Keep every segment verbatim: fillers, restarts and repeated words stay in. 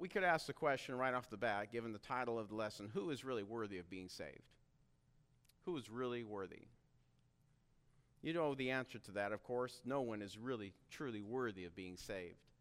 could ask the question right off the bat, given the title of the lesson, who is really worthy of being saved? Who is really worthy? You know the answer to that, of course. No one is really, truly worthy of being saved.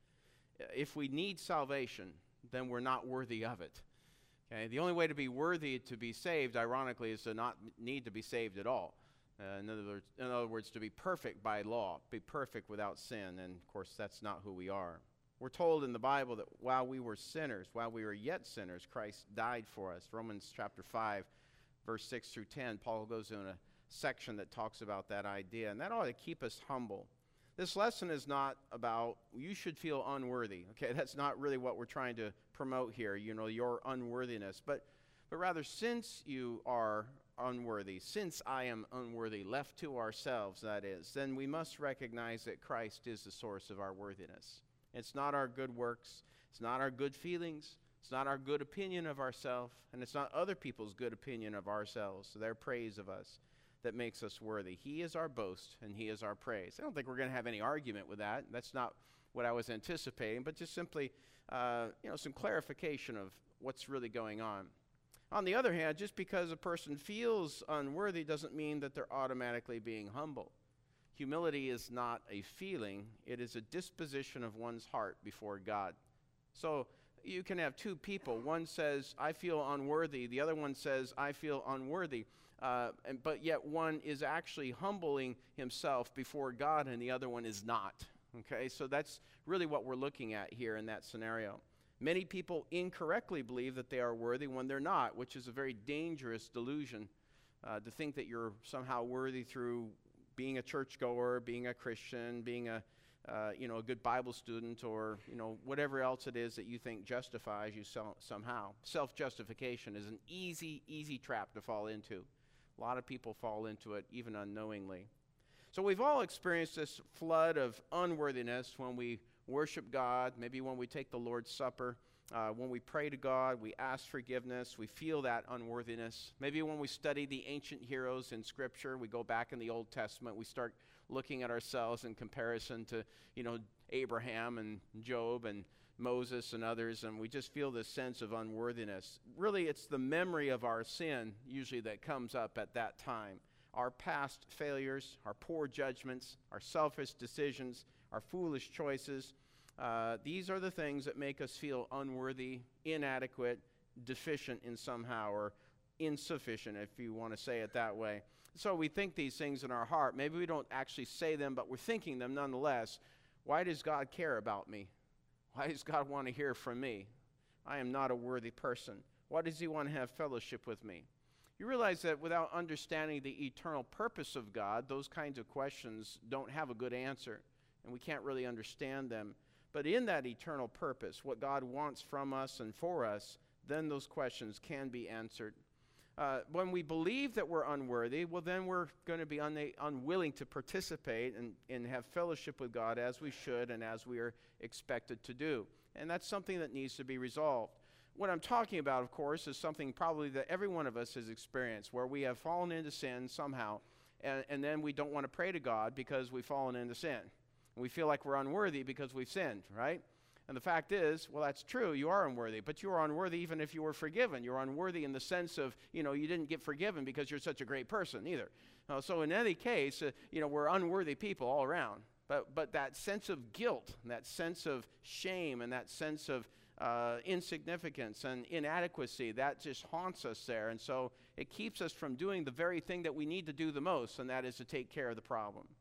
If we need salvation, then we're not worthy of it. Okay? The only way to be worthy to be saved, ironically, is to not need to be saved at all. Uh, in, other words, in other words, to be perfect by law, be perfect without sin. And, of course, that's not who we are. We're told in the Bible that while we were sinners, while we were yet sinners, Christ died for us. Romans chapter five, verse six through ten, Paul goes in a section that talks about that idea, and that ought to keep us humble. This lesson is not about you should feel unworthy. Okay, that's not really what we're trying to promote here, you know, your unworthiness. But, but rather, since you are unworthy, since I am unworthy, left to ourselves, that is, then we must recognize that Christ is the source of our worthiness. It's not our good works, it's not our good feelings, it's not our good opinion of ourselves, and it's not other people's good opinion of ourselves, their praise of us, that makes us worthy. He is our boast, and He is our praise. I don't think we're going to have any argument with that. That's not what I was anticipating, but just simply uh, you know, some clarification of what's really going on. On the other hand, just because a person feels unworthy doesn't mean that they're automatically being humble. Humility is not a feeling. It is a disposition of one's heart before God. So you can have two people. One says, I feel unworthy. The other one says, I feel unworthy. Uh, and, but yet one is actually humbling himself before God and the other one is not. Okay, so that's really what we're looking at here in that scenario. Many people incorrectly believe that they are worthy when they're not, which is a very dangerous delusion, uh, to think that you're somehow worthy through being a churchgoer, being a Christian, being a uh, you know a good Bible student, or you know whatever else it is that you think justifies you so, somehow. Self-justification is an easy, easy trap to fall into. A lot of people fall into it even unknowingly. So we've all experienced this flood of unworthiness when we worship God, maybe when we take the Lord's Supper, uh, when we pray to God, we ask forgiveness, we feel that unworthiness. Maybe when we study the ancient heroes in Scripture, we go back in the Old Testament, we start looking at ourselves in comparison to, you know, Abraham and Job and Moses and others, and we just feel this sense of unworthiness. Really, it's the memory of our sin usually that comes up at that time. Our past failures, our poor judgments, our selfish decisions, our foolish choices, uh, these are the things that make us feel unworthy, inadequate, deficient in somehow, or insufficient, if you want to say it that way. So we think these things in our heart. Maybe we don't actually say them, but we're thinking them nonetheless. Why does God care about me? Why does God want to hear from me? I am not a worthy person. Why does He want to have fellowship with me? You realize that without understanding the eternal purpose of God, those kinds of questions don't have a good answer, and we can't really understand them. But in that eternal purpose, what God wants from us and for us, then those questions can be answered. Uh, when we believe that we're unworthy, well, then we're going to be un- unwilling to participate and, and have fellowship with God as we should and as we are expected to do. And that's something that needs to be resolved. What I'm talking about, of course, is something probably that every one of us has experienced, where we have fallen into sin somehow, and, and then we don't want to pray to God because we've fallen into sin. We feel like we're unworthy because we've sinned, right? And the fact is, well, that's true, you are unworthy, but you are unworthy even if you were forgiven. You're unworthy in the sense of, you know, you didn't get forgiven because you're such a great person either. Uh, so in any case, uh, you know, we're unworthy people all around. But, but that sense of guilt, that sense of shame, and that sense of uh, insignificance and inadequacy, that just haunts us there. And so it keeps us from doing the very thing that we need to do the most, and that is to take care of the problem.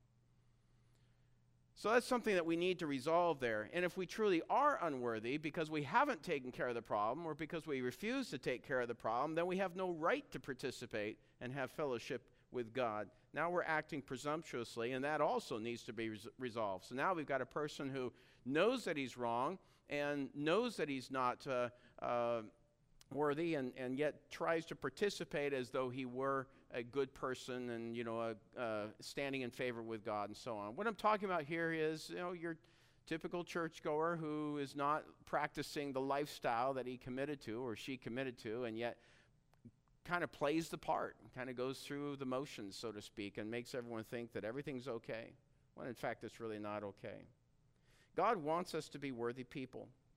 So that's something that we need to resolve there. And if we truly are unworthy because we haven't taken care of the problem, or because we refuse to take care of the problem, then we have no right to participate and have fellowship with God. Now we're acting presumptuously, and that also needs to be res- resolved. So now we've got a person who knows that he's wrong and knows that he's not uh, uh, worthy, and, and yet tries to participate as though he were a good person and, you know, a, uh, standing in favor with God and so on. What I'm talking about here is, you know, your typical churchgoer who is not practicing the lifestyle that he committed to or she committed to, and yet kind of plays the part, kind of goes through the motions, so to speak, and makes everyone think that everything's okay, when in fact it's really not okay. God wants us to be worthy people.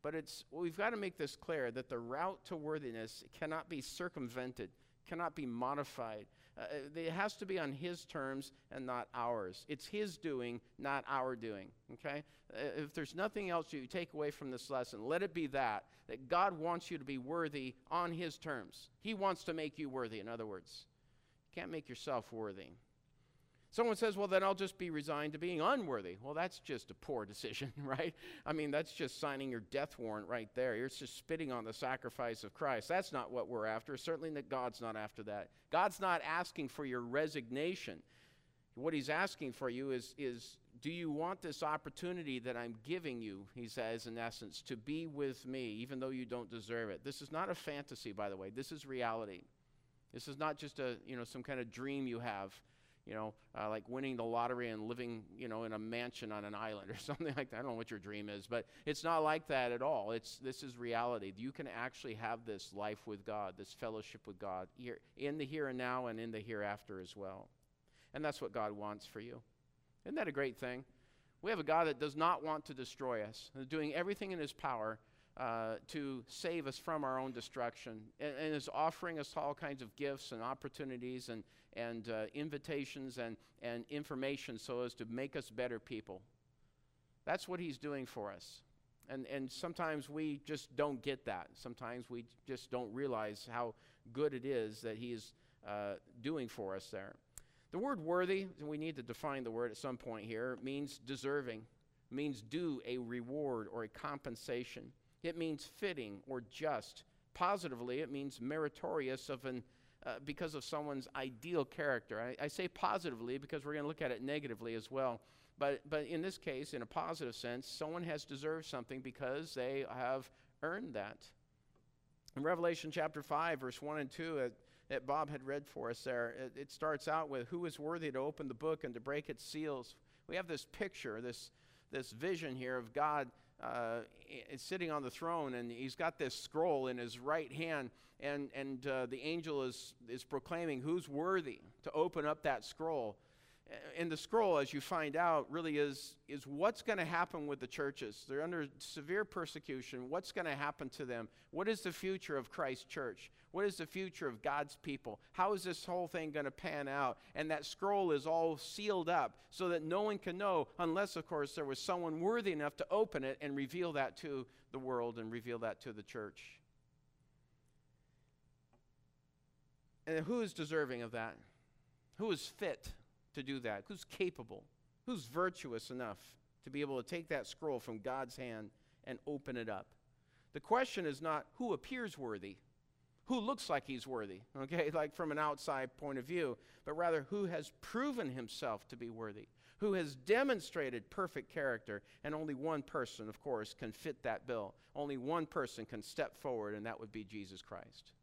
But it's, we've got to make this clear that the route to worthiness cannot be circumvented, cannot be modified. Uh, it has to be on his terms and not ours. It's his doing, not our doing, okay? Uh, if there's nothing else you take away from this lesson, let it be that, that God wants you to be worthy on his terms. He wants to make you worthy, in other words. You can't make yourself worthy. Someone says, well, then I'll just be resigned to being unworthy. Well, that's just a poor decision, right? I mean, that's just signing your death warrant right there. You're just spitting on the sacrifice of Christ. That's not what we're after. Certainly that God's not after that. God's not asking for your resignation. What he's asking for you is, is do you want this opportunity that I'm giving you, he says, in essence, to be with me, even though you don't deserve it? This is not a fantasy, by the way. This is reality. This is not just a, you know, some kind of dream you have. You know, uh, like winning the lottery and living, you know, in a mansion on an island or something like that. I don't know what your dream is, but it's not like that at all. It's this is reality. You can actually have this life with God, this fellowship with God, here in the here and now and in the hereafter as well. And that's what God wants for you. Isn't that a great thing? We have a God that does not want to destroy us, doing everything in his power uh, to save us from our own destruction, and, and is offering us all kinds of gifts and opportunities and and uh, invitations and, and information so as to make us better people. That's what he's doing for us. And, and sometimes we just don't get that. Sometimes we just don't realize how good it is that he is uh, doing for us there. The word worthy, and we need to define the word at some point here, means deserving, means due a reward or a compensation. It means fitting or just. Positively, it means meritorious of an Uh, because of someone's ideal character. I, I say positively because we're going to look at it negatively as well. But, but in this case, in a positive sense, someone has deserved something because they have earned that. In Revelation chapter five, verse one and two, uh, that Bob had read for us there, it, it starts out with, who is worthy to open the book and to break its seals? We have this picture, this, this vision here of God Uh, is sitting on the throne, and he's got this scroll in his right hand, and, and uh, the angel is, is proclaiming who's worthy to open up that scroll. And the scroll, as you find out, really is, is what's going to happen with the churches. They're under severe persecution. What's going to happen to them? What is the future of Christ's church? What is the future of God's people? How is this whole thing going to pan out? And that scroll is all sealed up so that no one can know, unless, of course, there was someone worthy enough to open it and reveal that to the world and reveal that to the church. And who is deserving of that? Who is fit to do that? Who's capable? Who's virtuous enough to be able to take that scroll from God's hand and open it up? The question is not who appears worthy, who looks like he's worthy, okay, like from an outside point of view, but rather who has proven himself to be worthy, who has demonstrated perfect character, and only one person, of course, can fit that bill. Only one person can step forward, and that would be Jesus Christ.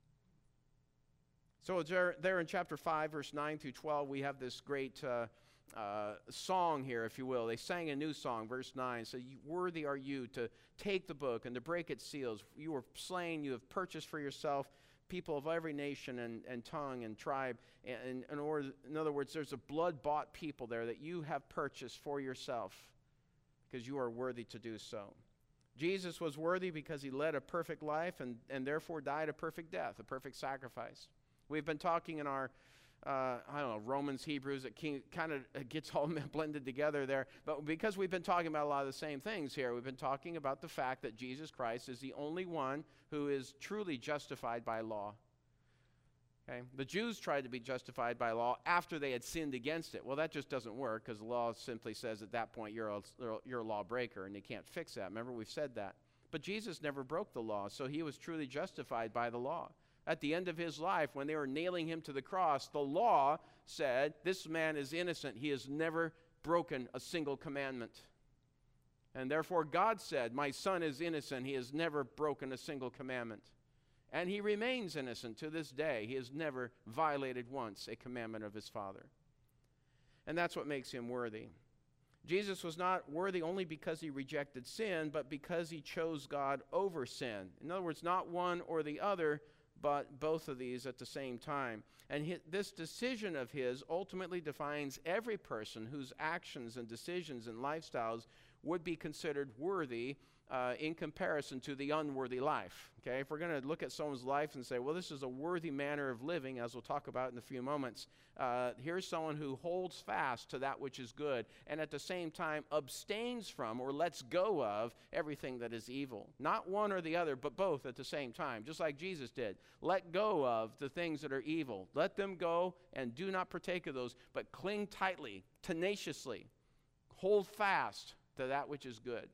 So there, there in chapter five, verse nine through twelve, we have this great uh, uh, song here, if you will. They sang a new song, verse nine. So worthy are you to take the book and to break its seals. You were slain, you have purchased for yourself people of every nation and, and tongue and tribe. And, and or, in other words, there's a blood-bought people there that you have purchased for yourself because you are worthy to do so. Jesus was worthy because he led a perfect life and, and therefore died a perfect death, a perfect sacrifice. We've been talking in our, uh, I don't know, Romans, Hebrews, it kind of gets all blended together there. But because we've been talking about a lot of the same things here, we've been talking about the fact that Jesus Christ is the only one who is truly justified by law. Okay? The Jews tried to be justified by law after they had sinned against it. Well, that just doesn't work because the law simply says at that point you're a, you're a lawbreaker and they can't fix that. Remember, we've said that. But Jesus never broke the law, so he was truly justified by the law. At the end of his life, when they were nailing him to the cross, the law said, this man is innocent. He has never broken a single commandment. And therefore God said, my son is innocent. He has never broken a single commandment. And he remains innocent to this day. He has never violated once a commandment of his Father. And that's what makes him worthy. Jesus was not worthy only because he rejected sin, but because he chose God over sin. In other words, not one or the other, but both of these at the same time. And his, this decision of his ultimately defines every person whose actions and decisions and lifestyles would be considered worthy uh, in comparison to the unworthy life. Okay, if we're going to look at someone's life and say, well, this is a worthy manner of living, as we'll talk about in a few moments, uh, here's someone who holds fast to that which is good and at the same time abstains from or lets go of everything that is evil. Not one or the other, but both at the same time, just like Jesus did. Let go of the things that are evil. Let them go and do not partake of those, but cling tightly, tenaciously, hold fast to that which is good.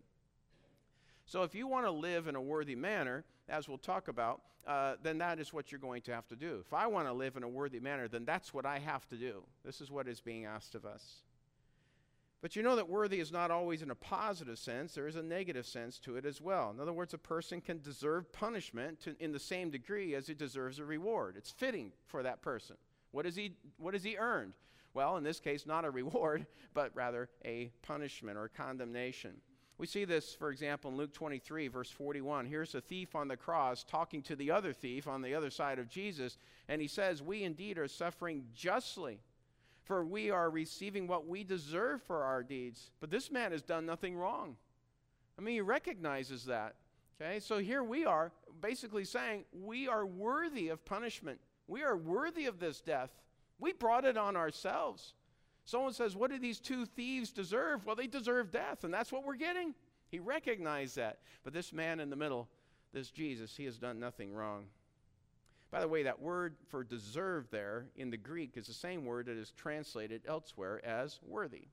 So if you want to live in a worthy manner, as we'll talk about, uh, then that is what you're going to have to do. If I want to live in a worthy manner, then that's what I have to do. This is what is being asked of us. But you know that worthy is not always in a positive sense. There is a negative sense to it as well. In other words, a person can deserve punishment to, in the same degree as he deserves a reward. It's fitting for that person. What has he, what has he earned? Well, in this case, not a reward, but rather a punishment or condemnation. We see this, for example, in Luke twenty-three, verse forty-one. Here's a thief on the cross talking to the other thief on the other side of Jesus, and he says, we indeed are suffering justly, for we are receiving what we deserve for our deeds. But this man has done nothing wrong. I mean, he recognizes that. Okay, so here we are basically saying we are worthy of punishment. We are worthy of this death. We brought it on ourselves. Someone says, what do these two thieves deserve? Well, they deserve death, and that's what we're getting. He recognized that. But this man in the middle, this Jesus, he has done nothing wrong. By the way, that word for deserve there in the Greek is the same word that is translated elsewhere as worthy.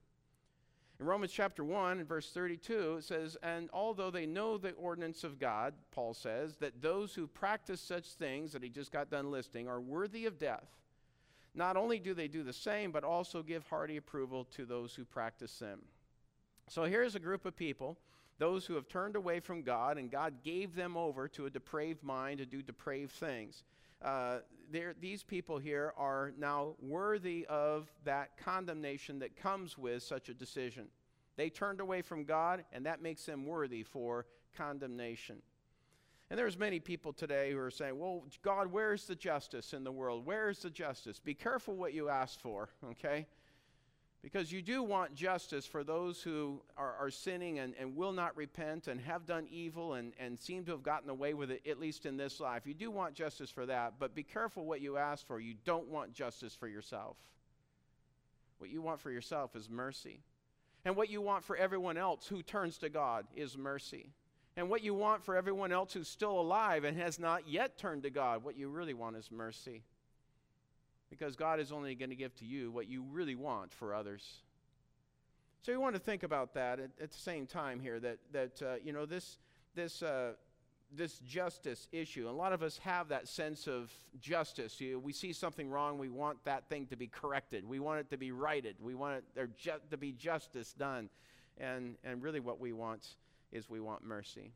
In Romans chapter one, and verse thirty-two, it says, and although they know the ordinance of God, Paul says, that those who practice such things that he just got done listing are worthy of death. Not only do they do the same, but also give hearty approval to those who practice them. So here's a group of people, those who have turned away from God, and God gave them over to a depraved mind to do depraved things. Uh, these people here are now worthy of that condemnation that comes with such a decision. They turned away from God, and that makes them worthy for condemnation. And there's many people today who are saying, well, God, where's the justice in the world? Where's the justice? Be careful what you ask for, okay? Because you do want justice for those who are, are sinning and, and will not repent and have done evil and, and seem to have gotten away with it, at least in this life. You do want justice for that, but be careful what you ask for. You don't want justice for yourself. What you want for yourself is mercy. And what you want for everyone else who turns to God is mercy. And what you want for everyone else who's still alive and has not yet turned to God, what you really want is mercy. Because God is only going to give to you what you really want for others. So you want to think about that at, at the same time here, that, that uh, you know, this, this, uh, this justice issue. A lot of us have that sense of justice. You, we see something wrong, we want that thing to be corrected. We want it to be righted. We want it there ju- to be justice done. And, and really what we want is we want mercy.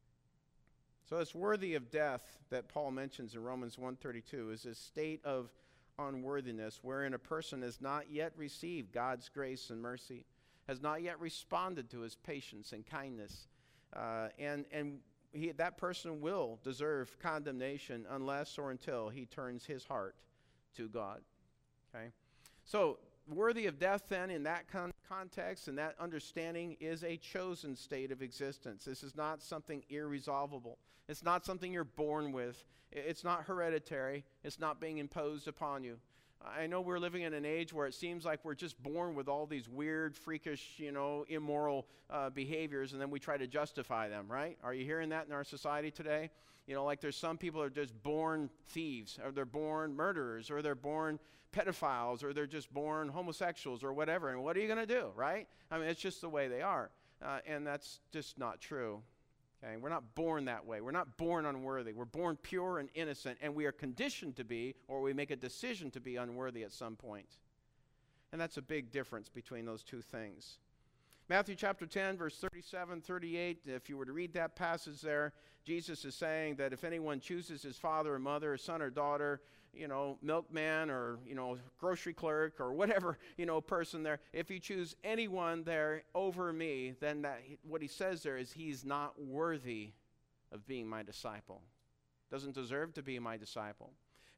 So it's worthy of death that Paul mentions in Romans one thirty-two is a state of unworthiness wherein a person has not yet received God's grace and mercy, has not yet responded to his patience and kindness, uh, and, and he, that person will deserve condemnation unless or until he turns his heart to God. Okay? So worthy of death then in that con- context and that understanding is a chosen state of existence. This is not something irresolvable. It's not something you're born with. It's not hereditary. It's not being imposed upon you. I know we're living in an age where it seems like we're just born with all these weird, freakish, you know, immoral uh, behaviors, and then we try to justify them, right? Are you hearing that in our society today? You know, like there's some people who are just born thieves, or they're born murderers, or they're born pedophiles, or they're just born homosexuals, or whatever. And what are you going to do, right? I mean, it's just the way they are. Uh, and that's just not true. Okay? We're not born that way. We're not born unworthy. We're born pure and innocent, and we are conditioned to be, or we make a decision to be unworthy at some point. And that's a big difference between those two things. Matthew chapter ten, verse thirty-seven, thirty-eight, if you were to read that passage there, Jesus is saying that if anyone chooses his father or mother, son or daughter, you know, milkman or, you know, grocery clerk or whatever, you know, person there, if you choose anyone there over me, then that, what he says there is he's not worthy of being my disciple. Doesn't deserve to be my disciple.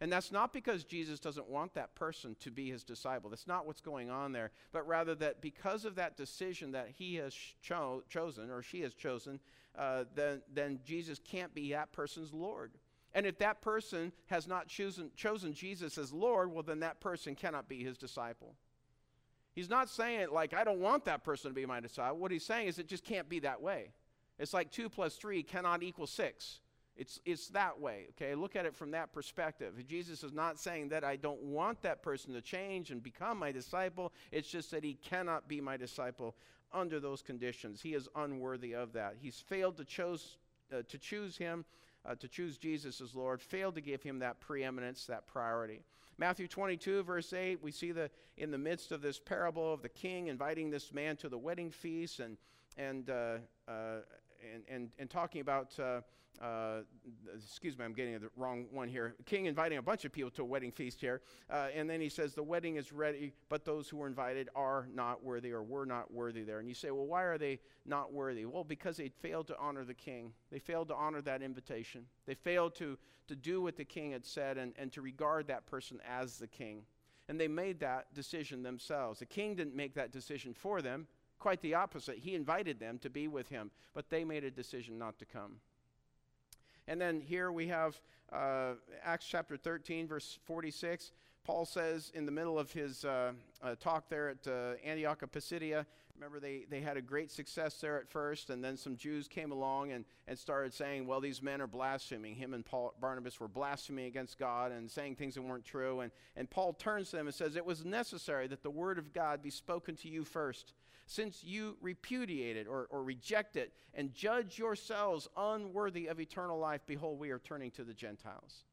And that's not because Jesus doesn't want that person to be his disciple. That's not what's going on there. But rather that because of that decision that he has cho- chosen or she has chosen, uh, then, then Jesus can't be that person's Lord. And if that person has not chosen, chosen Jesus as Lord, well, then that person cannot be his disciple. He's not saying, like, I don't want that person to be my disciple. What he's saying is it just can't be that way. It's like two plus three cannot equal six. It's, it's that way, okay? Look at it from that perspective. Jesus is not saying that I don't want that person to change and become my disciple. It's just that he cannot be my disciple under those conditions. He is unworthy of that. He's failed to, chose, uh, to choose him, uh, to choose Jesus as Lord, failed to give him that preeminence, that priority. Matthew twenty-two, verse eight, we see the in the midst of this parable of the king inviting this man to the wedding feast and, and, uh, uh, and, and, and talking about... Uh, Uh, excuse me, I'm getting the wrong one here. King inviting a bunch of people to a wedding feast here. Uh, and then he says, the wedding is ready, but those who were invited are not worthy or were not worthy there. And you say, well, why are they not worthy? Well, because they failed to honor the king. They failed to honor that invitation. They failed to, to do what the king had said and, and to regard that person as the king. And they made that decision themselves. The king didn't make that decision for them. Quite the opposite. He invited them to be with him, but they made a decision not to come. And then here we have uh, Acts chapter thirteen, verse forty-six. Paul says in the middle of his uh, uh, talk there at uh, Antioch of Pisidia, remember they, they had a great success there at first, and then some Jews came along and, and started saying, well, these men are blaspheming. Him and Paul, Barnabas were blaspheming against God and saying things that weren't true. And, and Paul turns to them and says, it was necessary that the word of God be spoken to you first. Since you repudiate it or, or reject it and judge yourselves unworthy of eternal life, behold, we are turning to the Gentiles.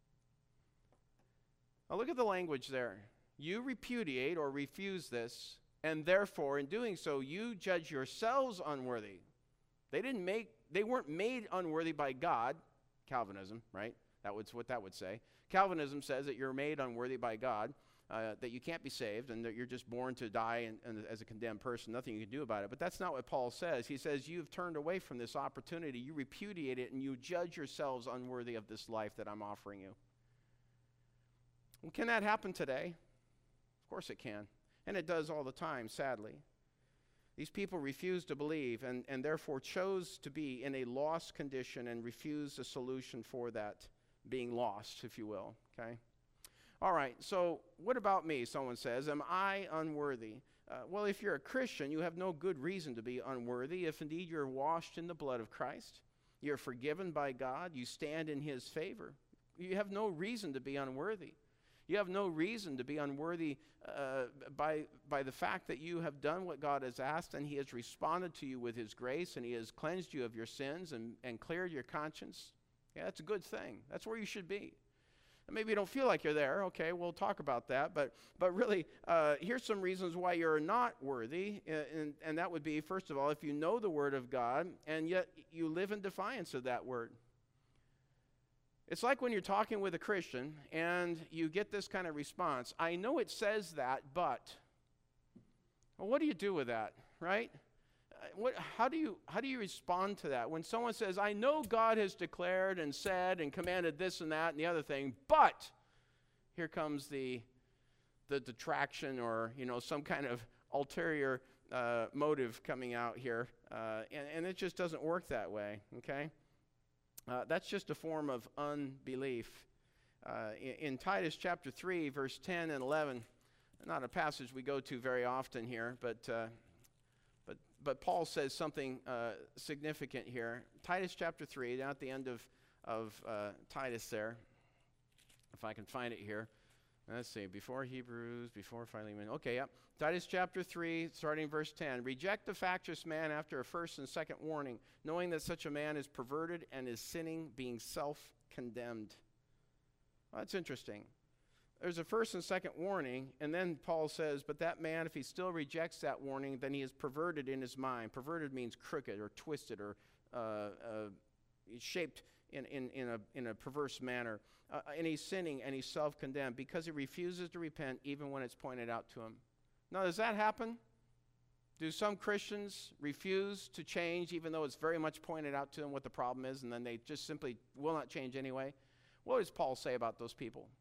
Now look at the language there. You repudiate or refuse this, and therefore, in doing so, you judge yourselves unworthy. They didn't make, they weren't made unworthy by God. Calvinism, right? That was what that would say. Calvinism says that you're made unworthy by God. Uh, that you can't be saved and that you're just born to die and, and as a condemned person, nothing you can do about it. But that's not what Paul says. He says you've turned away from this opportunity, you repudiate it, and you judge yourselves unworthy of this life that I'm offering you. Well, can that happen today? Of course it can. And it does all the time, sadly. These people refused to believe and, and therefore chose to be in a lost condition and refused a solution for that being lost, if you will, okay? All right, so what about me, someone says? Am I unworthy? Uh, well, if you're a Christian, you have no good reason to be unworthy if indeed you're washed in the blood of Christ. You're forgiven by God. You stand in his favor. You have no reason to be unworthy. You have no reason to be unworthy uh, by, by the fact that you have done what God has asked and he has responded to you with his grace and he has cleansed you of your sins and, and cleared your conscience. Yeah, that's a good thing. That's where you should be. Maybe you don't feel like you're there. Okay, we'll talk about that. But but really, uh, here's some reasons why you're not worthy. And, and, and that would be, first of all, if you know the Word of God, and yet you live in defiance of that Word. It's like when you're talking with a Christian, and you get this kind of response. I know it says that, but. Well, what do you do with that, right? What, how do you how do you respond to that when someone says, I know God has declared and said and commanded this and that and the other thing, but here comes the the detraction or you know some kind of ulterior uh, motive coming out here, uh, and, and it just doesn't work that way. Okay, uh, that's just a form of unbelief. Uh, in, in Titus chapter three, verse ten and eleven, not a passage we go to very often here, but. Uh, But, but Paul says something uh, significant here. Titus chapter three, down at the end of, of uh, Titus there, if I can find it here. Let's see, before Hebrews, before Philemon. Okay, yep. Titus chapter three, starting verse ten. Reject the factious man after a first and second warning, knowing that such a man is perverted and is sinning, being self-condemned. Well, that's interesting. There's a first and second warning, and then Paul says, but that man, if he still rejects that warning, then he is perverted in his mind. Perverted means crooked or twisted or uh, uh, shaped in, in, in, a, in a perverse manner. Uh, and he's sinning and he's self-condemned because he refuses to repent even when it's pointed out to him. Now, does that happen? Do some Christians refuse to change even though it's very much pointed out to them what the problem is, and then they just simply will not change anyway? What does Paul say about those people?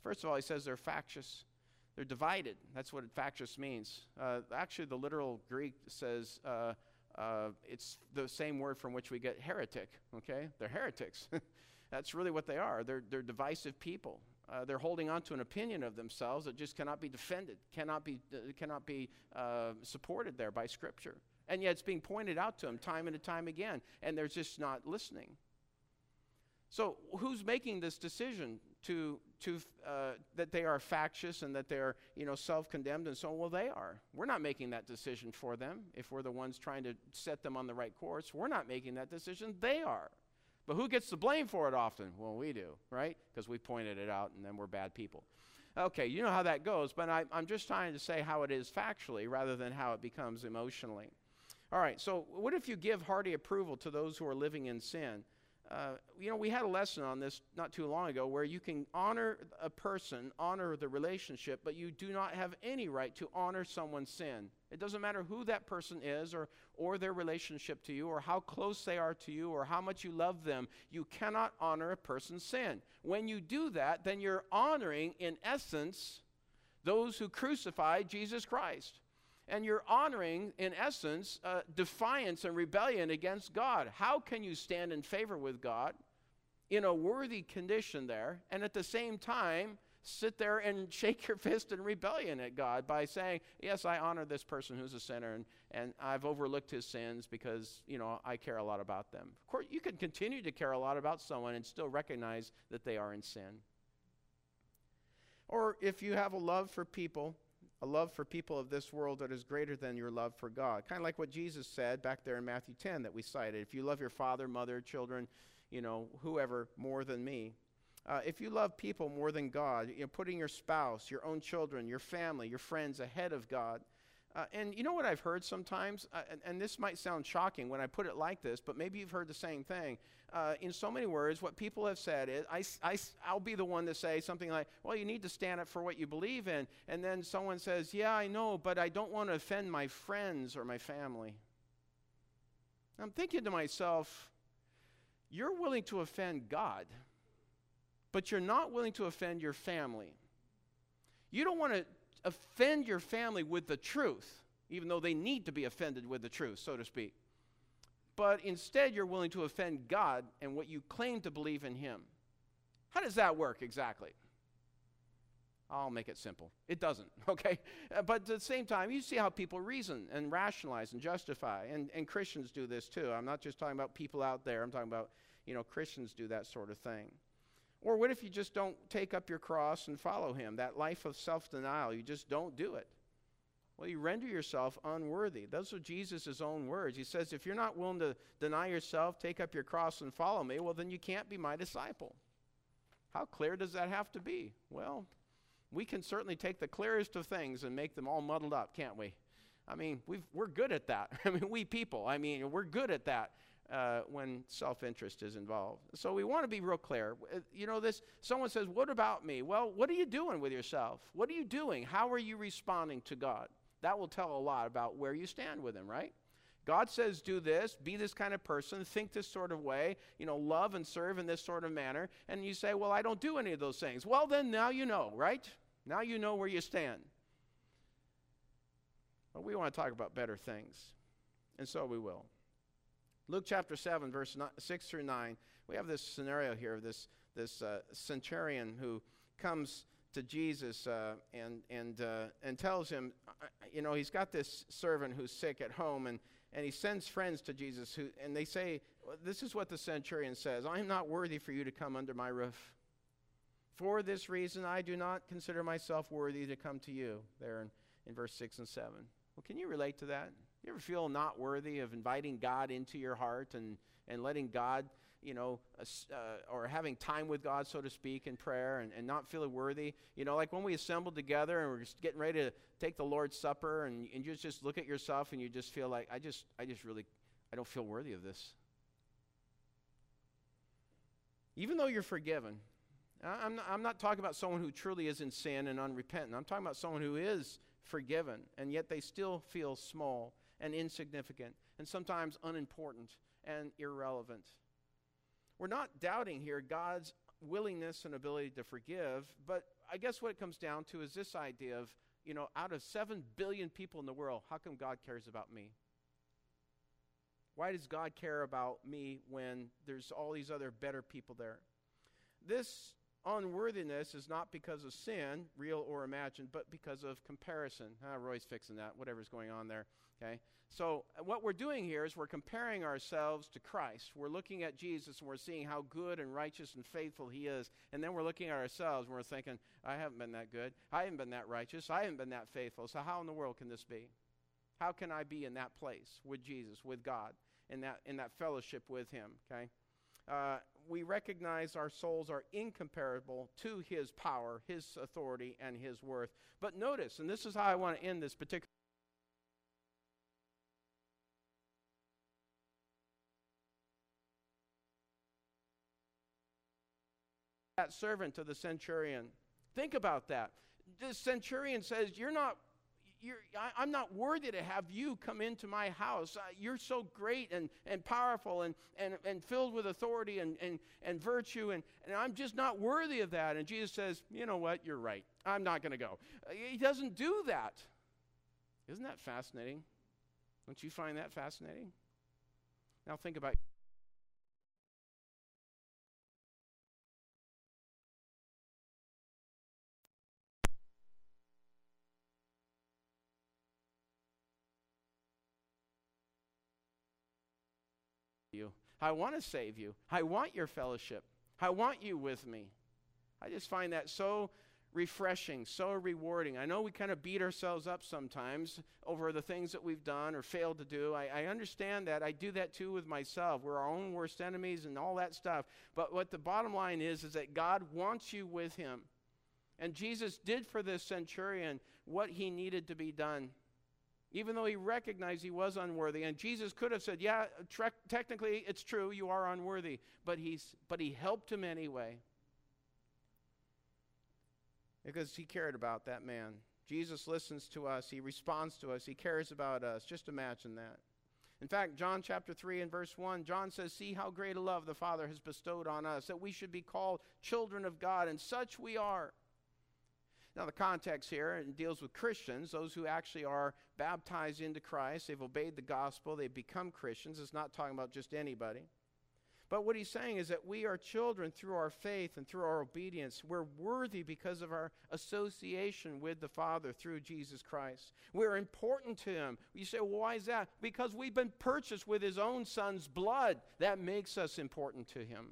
First of all, he says they're factious. They're divided. That's what factious means. Uh, actually, the literal Greek says uh, uh, it's the same word from which we get heretic, okay? They're heretics. That's really what they are. They're, they're divisive people. Uh, they're holding on to an opinion of themselves that just cannot be defended, cannot be, uh, cannot be uh, supported there by Scripture. And yet it's being pointed out to them time and time again, and they're just not listening. So who's making this decision to, to uh, that they are factious and that they're, you know, self-condemned and so on? Well, they are. We're not making that decision for them if we're the ones trying to set them on the right course. We're not making that decision. They are. But who gets the blame for it often? Well, we do, right? Because we pointed it out and then we're bad people. Okay, you know how that goes, but I, I'm just trying to say how it is factually rather than how it becomes emotionally. All right, so what if you give hearty approval to those who are living in sin? Uh, you know, we had a lesson on this not too long ago where you can honor a person, honor the relationship, but you do not have any right to honor someone's sin. It doesn't matter who that person is or, or their relationship to you or how close they are to you or how much you love them. You cannot honor a person's sin. When you do that, then you're honoring, in essence, those who crucified Jesus Christ. And you're honoring, in essence, uh, defiance and rebellion against God. How can you stand in favor with God in a worthy condition there and at the same time sit there and shake your fist in rebellion at God by saying, yes, I honor this person who's a sinner and, and I've overlooked his sins because, you know, I care a lot about them. Of course, you can continue to care a lot about someone and still recognize that they are in sin. Or if you have a love for people, a love for people of this world that is greater than your love for God. Kind of like what Jesus said back there in Matthew ten that we cited. If you love your father, mother, children, you know, whoever more than me. Uh, if you love people more than God, you know, putting your spouse, your own children, your family, your friends ahead of God. Uh, and you know what I've heard sometimes, uh, and, and this might sound shocking when I put it like this, but maybe you've heard the same thing. Uh, in so many words, what people have said is, I, I, I'll be the one to say something like, well, you need to stand up for what you believe in. And then someone says, yeah, I know, but I don't want to offend my friends or my family. I'm thinking to myself, you're willing to offend God, but you're not willing to offend your family. You don't want to offend your family with the truth, even though they need to be offended with the truth, so to speak. But instead, you're willing to offend God and what you claim to believe in him. How does that work exactly? I'll make it simple. It doesn't, okay? Uh, but at the same time, you see how people reason and rationalize and justify, and, and Christians do this too. I'm not just talking about people out there. I'm talking about, you know, Christians do that sort of thing. Or what if you just don't take up your cross and follow him? That life of self-denial, you just don't do it. Well, you render yourself unworthy. Those are Jesus' own words. He says, if you're not willing to deny yourself, take up your cross and follow me, well, then you can't be my disciple. How clear does that have to be? Well, we can certainly take the clearest of things and make them all muddled up, can't we? I mean, we've, we're good at that. I mean, we people, I mean, we're good at that. Uh, when self-interest is involved. So we want to be real clear. Uh, you know, this, someone says, what about me? Well, what are you doing with yourself? What are you doing? How are you responding to God? That will tell a lot about where you stand with him, right? God says, do this, be this kind of person, think this sort of way, you know, love and serve in this sort of manner. And you say, well, I don't do any of those things. Well, then now you know, right? Now you know where you stand. But we want to talk about better things. And so we will. Luke chapter seven, verse six through nine, we have this scenario here of this, this uh, centurion who comes to Jesus uh, and, and, uh, and tells him, uh, you know, he's got this servant who's sick at home, and, and he sends friends to Jesus, who, and they say, this is what the centurion says, I'm not worthy for you to come under my roof. For this reason, I do not consider myself worthy to come to you, there in, in verse six and seven. Well, can you relate to that? You ever feel not worthy of inviting God into your heart and, and letting God, you know, uh, uh, or having time with God, so to speak, in prayer and, and not feeling worthy? You know, like when we assembled together and we're just getting ready to take the Lord's Supper and, and you just look at yourself and you just feel like, I just, I just really, I don't feel worthy of this. Even though you're forgiven. I'm not, I'm not talking about someone who truly is in sin and unrepentant. I'm talking about someone who is forgiven, and yet they still feel small and insignificant, and sometimes unimportant and irrelevant. We're not doubting here God's willingness and ability to forgive, but I guess what it comes down to is this idea of, you know, out of seven billion people in the world, how come God cares about me? Why does God care about me when there's all these other better people there? This unworthiness is not because of sin, real or imagined, but because of comparison. Ah, Roy's fixing that, whatever's going on there. Okay? So what we're doing here is we're comparing ourselves to Christ. We're looking at Jesus and we're seeing how good and righteous and faithful he is. And then we're looking at ourselves and we're thinking, I haven't been that good. I haven't been that righteous. I haven't been that faithful. So how in the world can this be? How can I be in that place with Jesus, with God, in that in that fellowship with him? Okay? Uh, we recognize our souls are incomparable to his power, his authority, and his worth. But notice, and this is how I want to end this particular that servant to the centurion. Think about that. The centurion says, you're not You're, I, I'm not worthy to have you come into my house. Uh, you're so great and, and powerful and, and, and filled with authority and, and, and virtue, and, and I'm just not worthy of that. And Jesus says, you know what? You're right. I'm not going to go. Uh, he doesn't do that. Isn't that fascinating? Don't you find that fascinating? Now think about you. I want to save you. I want your fellowship. I want you with me. I just find that so refreshing, so rewarding. I know we kind of beat ourselves up sometimes over the things that we've done or failed to do. I, I understand that. I do that too with myself. We're our own worst enemies and all that stuff. But what the bottom line is, is that God wants you with him. And Jesus did for this centurion what he needed to be done. Even though he recognized he was unworthy. And Jesus could have said, yeah, tre- technically it's true, you are unworthy. But, he's, but he helped him anyway. Because he cared about that man. Jesus listens to us. He responds to us. He cares about us. Just imagine that. In fact, John chapter three and verse one, John says, see how great a love the Father has bestowed on us, that we should be called children of God, and such we are. Now, the context here, it deals with Christians, those who actually are baptized into Christ. They've obeyed the gospel. They've become Christians. It's not talking about just anybody. But what he's saying is that we are children through our faith and through our obedience. We're worthy because of our association with the Father through Jesus Christ. We're important to him. You say, well, why is that? Because we've been purchased with his own son's blood. That makes us important to him.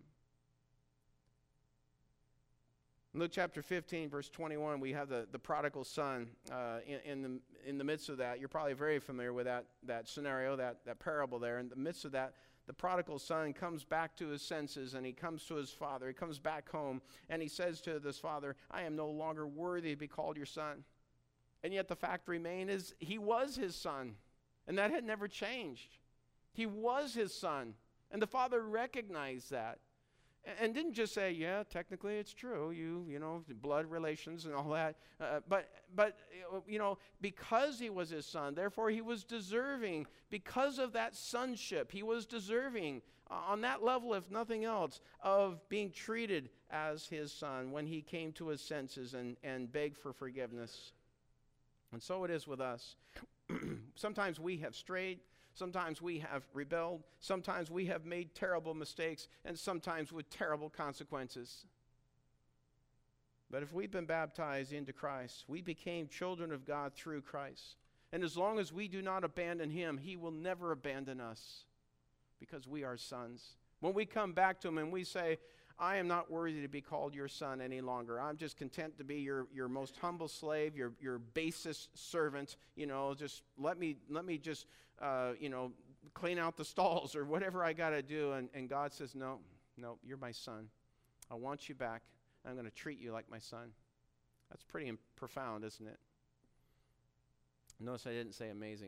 Luke chapter fifteen, verse twenty-one, we have the, the prodigal son uh, in, in, the, in the midst of that. You're probably very familiar with that, that scenario, that, that parable there. In the midst of that, the prodigal son comes back to his senses, and he comes to his father. He comes back home, and he says to this father, I am no longer worthy to be called your son. And yet the fact remains is he was his son, and that had never changed. He was his son, and the father recognized that. And didn't just say, yeah, technically it's true, you you know, blood relations and all that. Uh, but, but you know, because he was his son, therefore he was deserving, because of that sonship, he was deserving, uh, on that level, if nothing else, of being treated as his son when he came to his senses and, and begged for forgiveness. And so it is with us. Sometimes we have strayed. Sometimes we have rebelled. Sometimes we have made terrible mistakes, and sometimes with terrible consequences. But if we've been baptized into Christ, we became children of God through Christ. And as long as we do not abandon him, he will never abandon us because we are sons. When we come back to him and we say, I am not worthy to be called your son any longer. I'm just content to be your, your most humble slave, your, your basest servant. You know, just let me let me just, uh, you know, clean out the stalls or whatever I got to do. And, and God says, no, no, you're my son. I want you back. I'm going to treat you like my son. That's pretty imp- profound, isn't it? Notice I didn't say amazing.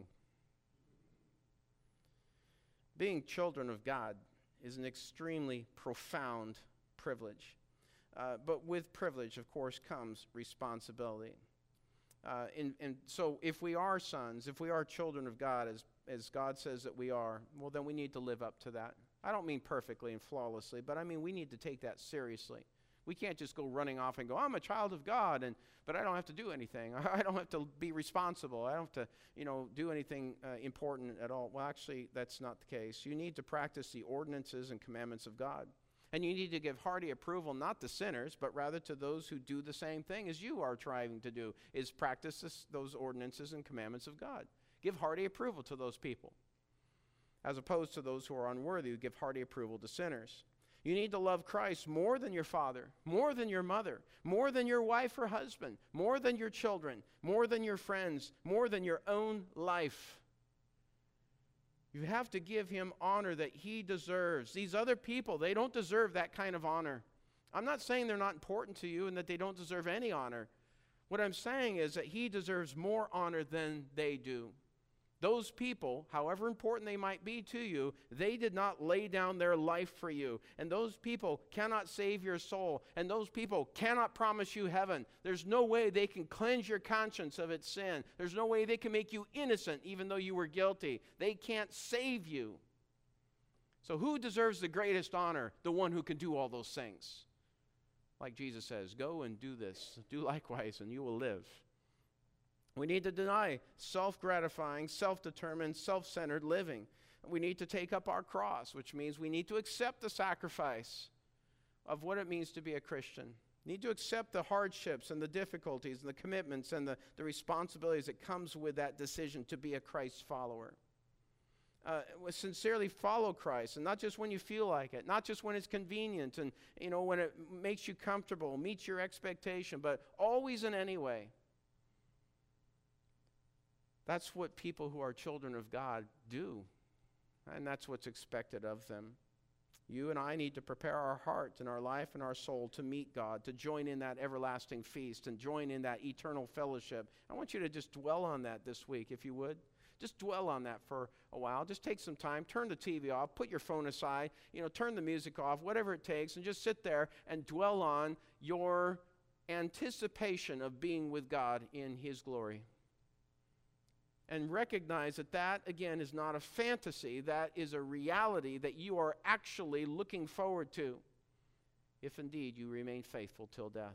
Being children of God is an extremely profound privilege. Uh, but with privilege, of course, comes responsibility. Uh, and, and so if we are sons, if we are children of God, as, as God says that we are, well, then we need to live up to that. I don't mean perfectly and flawlessly, but I mean we need to take that seriously. We can't just go running off and go, I'm a child of God, and but I don't have to do anything. I don't have to be responsible. I don't have to, you know, do anything uh, important at all. Well, actually, that's not the case. You need to practice the ordinances and commandments of God. And you need to give hearty approval not to sinners, but rather to those who do the same thing as you are trying to do, is practice this, those ordinances and commandments of God. Give hearty approval to those people, as opposed to those who are unworthy, who give hearty approval to sinners. You need to love Christ more than your father, more than your mother, more than your wife or husband, more than your children, more than your friends, more than your own life. You have to give him honor that he deserves. These other people, they don't deserve that kind of honor. I'm not saying they're not important to you and that they don't deserve any honor. What I'm saying is that he deserves more honor than they do. Those people, however important they might be to you, they did not lay down their life for you. And those people cannot save your soul. And those people cannot promise you heaven. There's no way they can cleanse your conscience of its sin. There's no way they can make you innocent even though you were guilty. They can't save you. So who deserves the greatest honor? The one who can do all those things. Like Jesus says, go and do this. Do likewise and you will live. We need to deny self-gratifying, self-determined, self-centered living. We need to take up our cross, which means we need to accept the sacrifice of what it means to be a Christian. We need to accept the hardships and the difficulties and the commitments and the, the responsibilities that comes with that decision to be a Christ follower. Uh, sincerely follow Christ, and not just when you feel like it, not just when it's convenient and, you know, when it makes you comfortable, meets your expectation, but always in any way. That's what people who are children of God do, and that's what's expected of them. You and I need to prepare our heart and our life and our soul to meet God, to join in that everlasting feast and join in that eternal fellowship. I want you to just dwell on that this week, if you would. Just dwell on that for a while. Just take some time, turn the T V off, put your phone aside, you know, turn the music off, whatever it takes, and just sit there and dwell on your anticipation of being with God in his glory. And recognize that that, again, is not a fantasy. That is a reality that you are actually looking forward to, if indeed you remain faithful till death.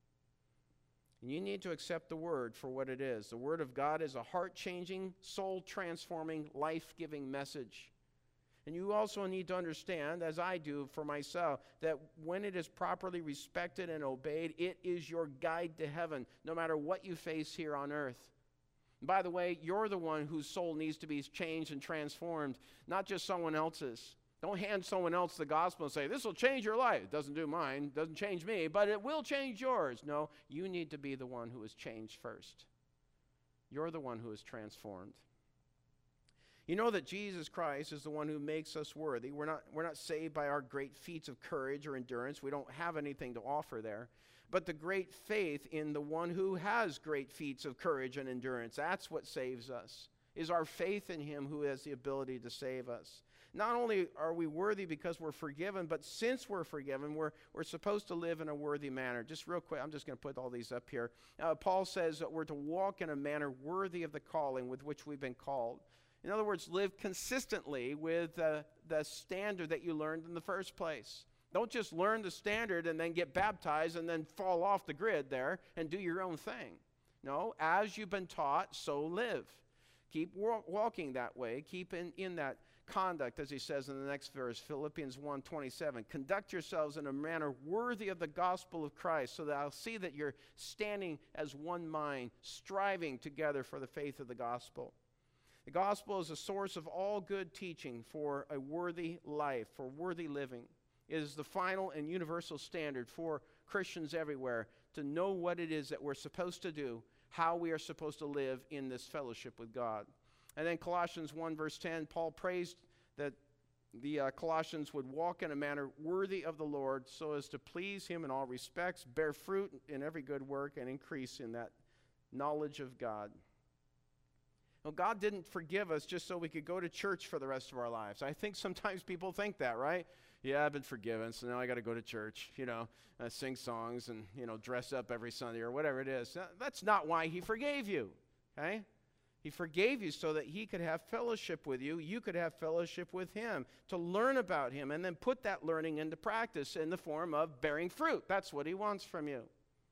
And you need to accept the Word for what it is. The Word of God is a heart-changing, soul-transforming, life-giving message. And you also need to understand, as I do for myself, that when it is properly respected and obeyed, it is your guide to heaven, no matter what you face here on earth. By the way, you're the one whose soul needs to be changed and transformed, not just someone else's. Don't hand someone else the gospel and say, this will change your life. It doesn't do mine, doesn't change me, but it will change yours. No, you need to be the one who is changed first. You're the one who is transformed. You know that Jesus Christ is the one who makes us worthy. We're not, we're not saved by our great feats of courage or endurance. We don't have anything to offer there. But the great faith in the one who has great feats of courage and endurance, that's what saves us, is our faith in him who has the ability to save us. Not only are we worthy because we're forgiven, but since we're forgiven, we're, we're supposed to live in a worthy manner. Just real quick, I'm just going to put all these up here. Uh, Paul says that we're to walk in a manner worthy of the calling with which we've been called. In other words, live consistently with uh, the standard that you learned in the first place. Don't just learn the standard and then get baptized and then fall off the grid there and do your own thing. No, as you've been taught, so live. Keep wa- walking that way. Keep in, in that conduct, as he says in the next verse, Philippians one twenty-seven. Conduct yourselves in a manner worthy of the gospel of Christ, so that I'll see that you're standing as one mind, striving together for the faith of the gospel. The gospel is a source of all good teaching for a worthy life, for worthy living. It is the final and universal standard for Christians everywhere to know what it is that we're supposed to do, how we are supposed to live in this fellowship with God. And then Colossians one verse ten, Paul prays that the uh, Colossians would walk in a manner worthy of the Lord so as to please him in all respects, bear fruit in every good work, and increase in that knowledge of God. Well, God didn't forgive us just so we could go to church for the rest of our lives. I think sometimes people think that, right? Yeah, I've been forgiven, so now I got to go to church, you know, uh, sing songs and, you know, dress up every Sunday or whatever it is. That's not why he forgave you, okay? He forgave you so that he could have fellowship with you. You could have fellowship with him, to learn about him, and then put that learning into practice in the form of bearing fruit. That's what he wants from you.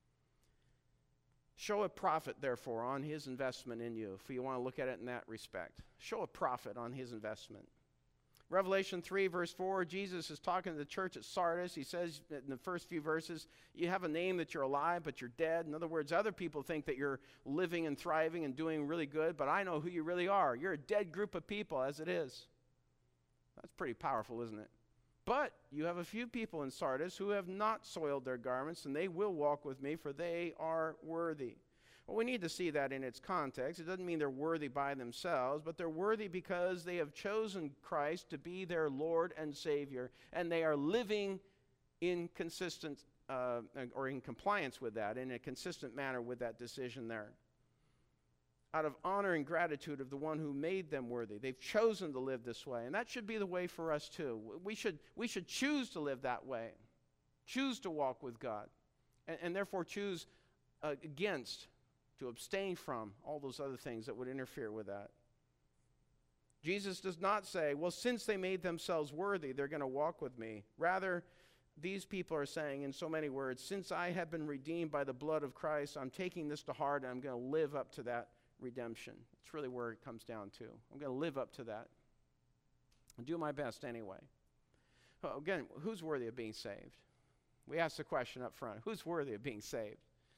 Show a profit, therefore, on his investment in you, if you want to look at it in that respect. Show a profit on his investment. Revelation three, verse four, Jesus is talking to the church at Sardis. He says in the first few verses, you have a name that you're alive, but you're dead. In other words, other people think that you're living and thriving and doing really good, but I know who you really are. You're a dead group of people as it is. That's pretty powerful, isn't it? But you have a few people in Sardis who have not soiled their garments, and they will walk with me, for they are worthy. Well, we need to see that in its context. It doesn't mean they're worthy by themselves, but they're worthy because they have chosen Christ to be their Lord and Savior, and they are living in consistent uh, or in compliance with that, in a consistent manner with that decision there. Out of honor and gratitude of the one who made them worthy. They've chosen to live this way, and that should be the way for us too. We should, we should choose to live that way, choose to walk with God, and, and therefore choose uh, against to abstain from all those other things that would interfere with that. Jesus does not say, well, since they made themselves worthy, they're going to walk with me. Rather, these people are saying in so many words, since I have been redeemed by the blood of Christ, I'm taking this to heart and I'm going to live up to that redemption. That's really where it comes down to. I'm going to live up to that and do my best anyway. Well, again, who's worthy of being saved? We ask the question up front, who's worthy of being saved?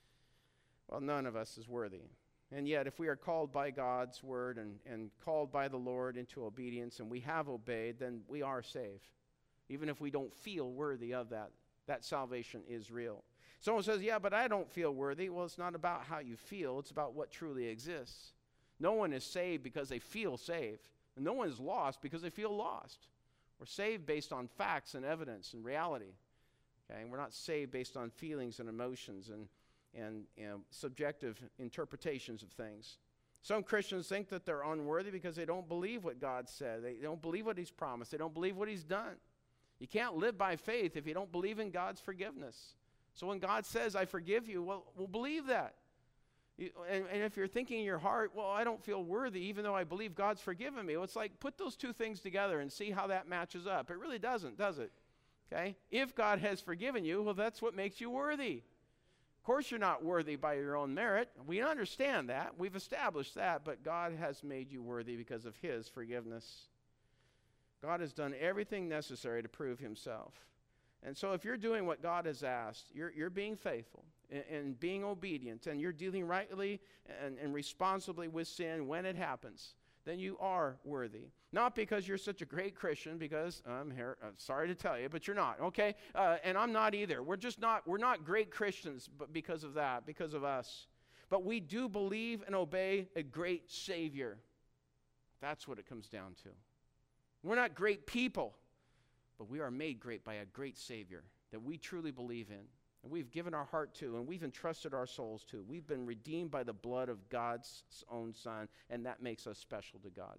Well, none of us is worthy. And yet, if we are called by God's word and, and called by the Lord into obedience, and we have obeyed, then we are saved. Even if we don't feel worthy of that, that salvation is real. Someone says, yeah, but I don't feel worthy. Well, it's not about how you feel. It's about what truly exists. No one is saved because they feel saved. And no one is lost because they feel lost. We're saved based on facts and evidence and reality. Okay? And we're not saved based on feelings and emotions and and you know, subjective interpretations of things. Some Christians think that they're unworthy because they don't believe what God said. They don't believe what he's promised. They don't believe what he's done. You can't live by faith if you don't believe in God's forgiveness. So when God says, I forgive you, well, we'll believe that. You, and, and if you're thinking in your heart, well, I don't feel worthy even though I believe God's forgiven me. Well, it's like put those two things together and see how that matches up. It really doesn't, does it? Okay? If God has forgiven you, well, that's what makes you worthy. Of course, you're not worthy by your own merit. We understand that. We've established that. But God has made you worthy because of his forgiveness. God has done everything necessary to prove himself. And so if you're doing what God has asked, you're, you're being faithful and, and being obedient, and you're dealing rightly and, and responsibly with sin when it happens, then you are worthy. Not because you're such a great Christian, because I'm here, I'm sorry to tell you, but you're not, okay? Uh, and I'm not either. We're just not, we're not great Christians but because of that, because of us. But we do believe and obey a great Savior. That's what it comes down to. We're not great people, but we are made great by a great Savior that we truly believe in. And we've given our heart to, and we've entrusted our souls to. We've been redeemed by the blood of God's own Son, and that makes us special to God.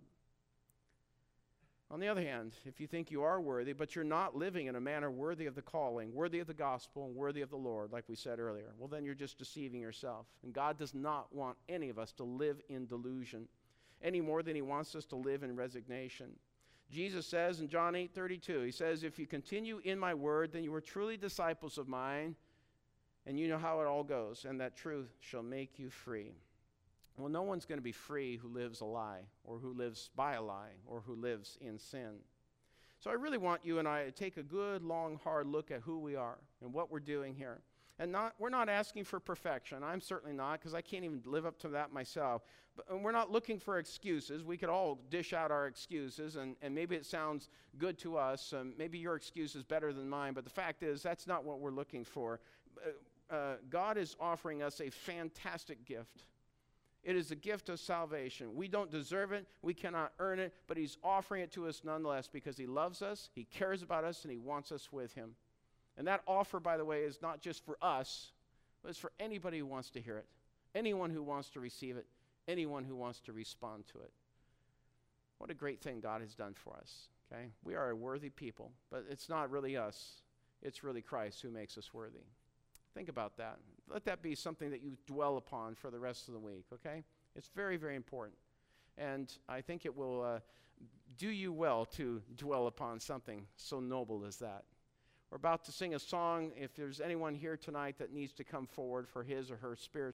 On the other hand, if you think you are worthy, but you're not living in a manner worthy of the calling, worthy of the gospel, and worthy of the Lord, like we said earlier, well, then you're just deceiving yourself. And God does not want any of us to live in delusion any more than he wants us to live in resignation. Jesus says in John eight thirty-two, he says, if you continue in my word, then you are truly disciples of mine, and you know how it all goes, and that truth shall make you free. Well, no one's going to be free who lives a lie, or who lives by a lie, or who lives in sin. So I really want you and I to take a good, long, hard look at who we are and what we're doing here. And not, we're not asking for perfection. I'm certainly not, because I can't even live up to that myself. But and we're not looking for excuses. We could all dish out our excuses, and, and maybe it sounds good to us. Um, maybe your excuse is better than mine, but the fact is that's not what we're looking for. Uh, uh, God is offering us a fantastic gift. It is a gift of salvation. We don't deserve it. We cannot earn it, but he's offering it to us nonetheless because he loves us, he cares about us, and he wants us with him. And that offer, by the way, is not just for us, but it's for anybody who wants to hear it, anyone who wants to receive it, anyone who wants to respond to it. What a great thing God has done for us, okay? We are a worthy people, but it's not really us. It's really Christ who makes us worthy. Think about that. Let that be something that you dwell upon for the rest of the week, okay? It's very, very important. And I think it will uh, do you well to dwell upon something so noble as that. We're about to sing a song. If there's anyone here tonight that needs to come forward for his or her spiritual